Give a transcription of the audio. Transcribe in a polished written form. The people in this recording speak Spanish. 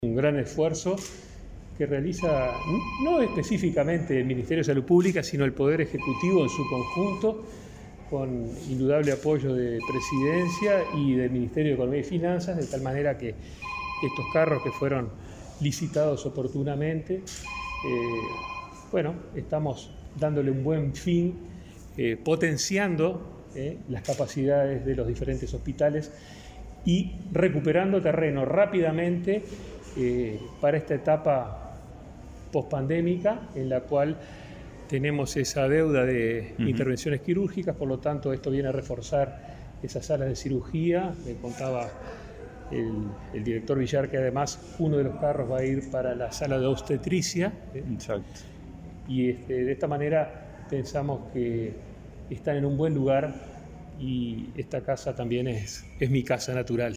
Un gran esfuerzo que realiza no específicamente el Ministerio de Salud Pública, sino el Poder Ejecutivo en su conjunto, con indudable apoyo de Presidencia y del Ministerio de Economía y Finanzas, de tal manera que estos carros que fueron licitados oportunamente, estamos dándole un buen fin, potenciando las capacidades de los diferentes hospitales y recuperando terreno rápidamente para esta etapa pospandémica en la cual tenemos esa deuda de intervenciones quirúrgicas, por lo tanto esto viene a reforzar esas salas de cirugía. Me contaba el director Villar que además uno de los carros va a ir para la sala de obstetricia. Exacto. Y de esta manera pensamos que están en un buen lugar y esta casa también es mi casa natural.